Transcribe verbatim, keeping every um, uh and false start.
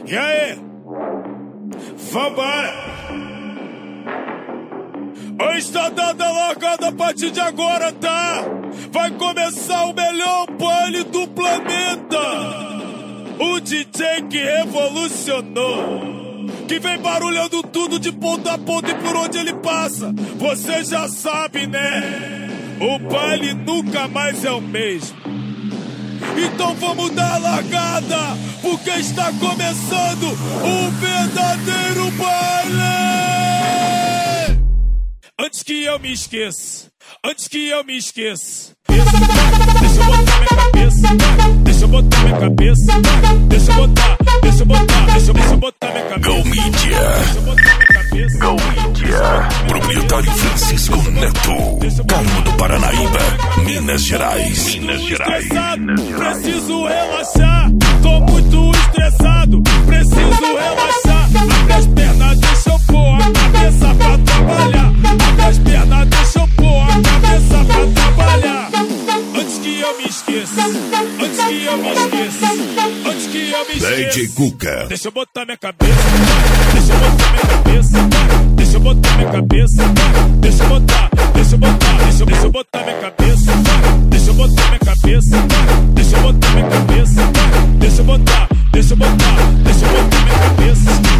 E aí? Vambora! Hoje tá dando a largada a partir de agora, tá? Vai começar o melhor baile do planeta! O D J que revolucionou, que vem barulhando tudo de ponta a ponta e por onde ele passa. Você já sabe, né? O baile nunca mais é o mesmo. Então vamos dar a largada, porque está começando o verdadeiro baile! Antes que eu me esqueça, antes que eu me esqueça, deixa eu botar minha cabeça, deixa eu botar minha cabeça, deixa eu botar, deixa eu botar, deixa eu, deixa eu botar minha cabeça. Go Mídia, deixa eu botar minha cabeça. Go Mídia, proprietário Francisco Neto, Carmo do Paranaíba, Minas Gerais, Minas Gerais. Preciso relaxar, tô muito estressado, preciso relaxar. Abre as pernas, deixa eu pôr a cabeça pra trabalhar. Abre as pernas, deixa eu pôr a cabeça pra trabalhar. Antes que eu me esqueça, antes que eu me esqueça, antes que eu me esqueça. D J Cuca, Deixa eu botar minha cabeça, deixa eu botar minha cabeça, deixa eu botar minha cabeça, deixa eu botar, deixa eu botar, deixa eu, deixa eu botar minha cabeça, deixa eu botar minha cabeça, deixa eu botar minha cabeça, deixa eu botar, deixa eu botar, deixa eu botar minha cabeça.